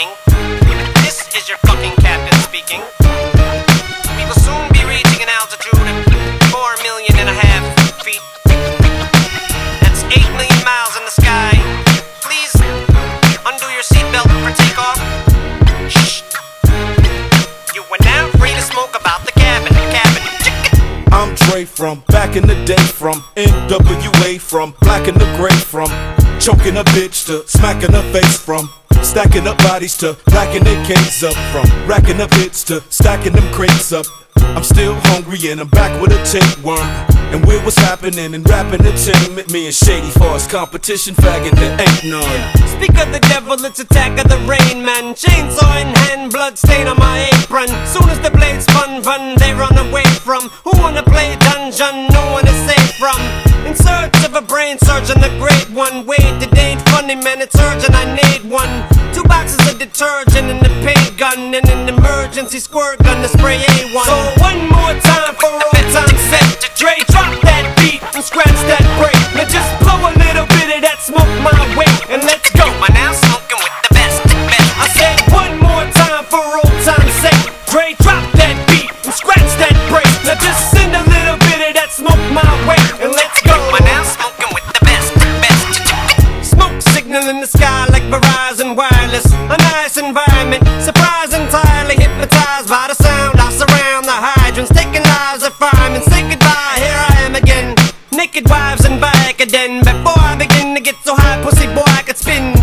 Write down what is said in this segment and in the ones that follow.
evening. This is your fucking captain speaking. We will soon be reaching an altitude of 4.5 million feet. That's 8 million miles in the sky. Please undo your seatbelt for takeoff. Shh. You are now free to smoke about the cabin. I'm Dre from back in the day, from NWA, from black and the gray, from choking a bitch to smacking her face, from stacking up bodies to racking their cakes up, from racking up hits to stacking them crates up. I'm still hungry and I'm back with a tapeworm. And we're what's happening in rap entertainment. Me and Shady Force competition, faggot, there ain't none. Speak of the devil, it's attack of the rain man. Chainsaw in hand, blood stain on my apron. Soon as the blades spun, they run away from. Who wanna play dungeon? No one is safe from. In search of a brain surgeon, the great one. Wait, it ain't funny, man, it's urgent, I need one. 2 boxes of detergent and a paint gun, and an emergency squirt gun to spray A1. So one more time for old time's sake. Dre, drop that beat and scratch that break. Now just blow a little bit of that smoke my way, and let's go. You are now smoking with the best. I said one more time for old time's sake. Dre, drop that beat and scratch that break. Now just send a little bit of that smoke my way, and let's go. You are now smoking with the best. Smoke signal in the sky like Verizon Wireless. A nice environment, surprised entirely hypnotized by the sound. I surround the hydrants, taking lives of firemen. Say goodbye, here I am again. Naked wives and Vicodin. Before I begin to get so high, pussy boy, I could spin.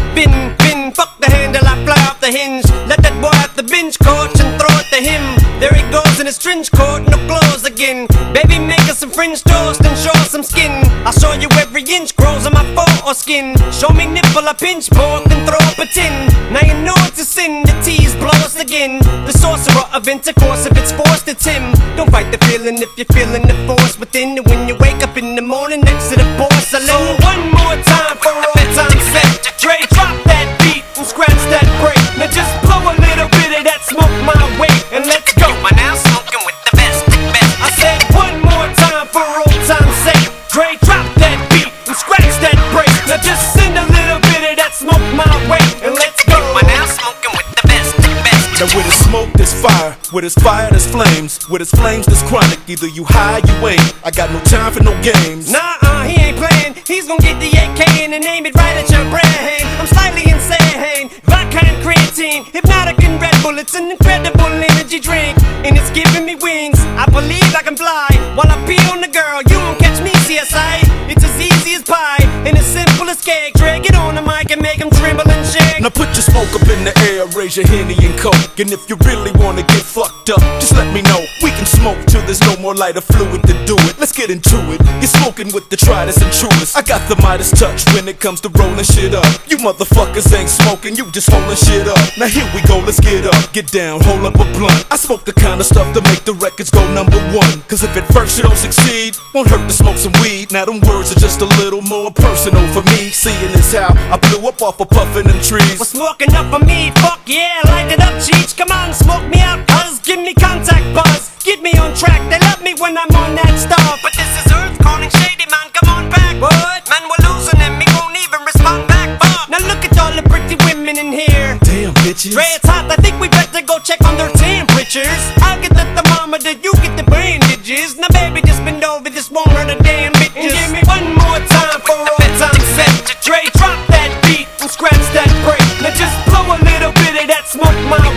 Fuck the handle, I fly off the hinge. Let that boy off the bench coach and throw it to him. There he goes in his trench coat, no clothes again. Baby, make us some French toast and show us some skin. I'll show you every inch grows on my foreskin. Show me nipple, I pinch pork, then throw up a tin. Now you know it's a sin to tease, blow us again. The sorcerer of intercourse, if it's forced, it's him. Don't fight the feeling if you're feeling the force within. And when you wake up in the morning next to the porcelain. So one more time for all time's sake. Dre, drop that beat and scratch that break. Now just blow a little bit of that smoke my way, and let's go. You are now smoking with the best. I said one more time for old time's sake. Dre, drop that beat and scratch that break. Now just send a little bit of that smoke my way, and let's go. You are now smoking with the best. Now with his smoke there's fire, with his fire there's flames, with his flames there's chronic. Either you high, you ain't. I got no time for no games. Nah, he ain't playing. He's gonna get the AK and aim it right at your brain. I'm slightly insane. Vodka and creatine, hypnotic and Red Bull. It's an incredible energy drink, and it's giving me wings. I believe I can fly while I pee on the girl. You won't catch me, CSI. It's as easy as pie and as simple as cake. Drag it on the mic and make him tremble and shake. Now put your smoke up in the air, raise your Henny and Coke. And if you really wanna get fucked up, just let me know. We can smoke till there's no more lighter fluid to do it. Let's get into it. You're smoking with the Tridus and Truest. I got the Midas touch when it comes to rolling shit up. You motherfuckers ain't smoking, you just holding shit up. Now here we go, let's get up, get down, hold up a blunt. I smoke the kind of stuff to make the records go #1. Cause if at first you don't succeed, won't hurt to smoke some weed. Now them words are just a little more personal for me. Seeing is how I blew up off of puffin' them trees. Well, smoking up for me, fuck yeah, light it up, Cheech. Come on, smoke me out, buzz, give me contact buzz. Get me on track, they love me when I'm on that stuff. But this is Earth calling Shady, man, come on back. What? Man, we're losing him, he won't even respond back, fuck. Now look at all the pretty women in here. Damn, bitches. Dre, it's hot, I think we better go check on their temperatures. I'll get the thermometer, you get the bandages. Now baby, just bend over, this won't hurt a damn bitches. And give me one more time for all time's sake. Dre, drop that beat and scratch that break. Now just blow a little bit of that smoke my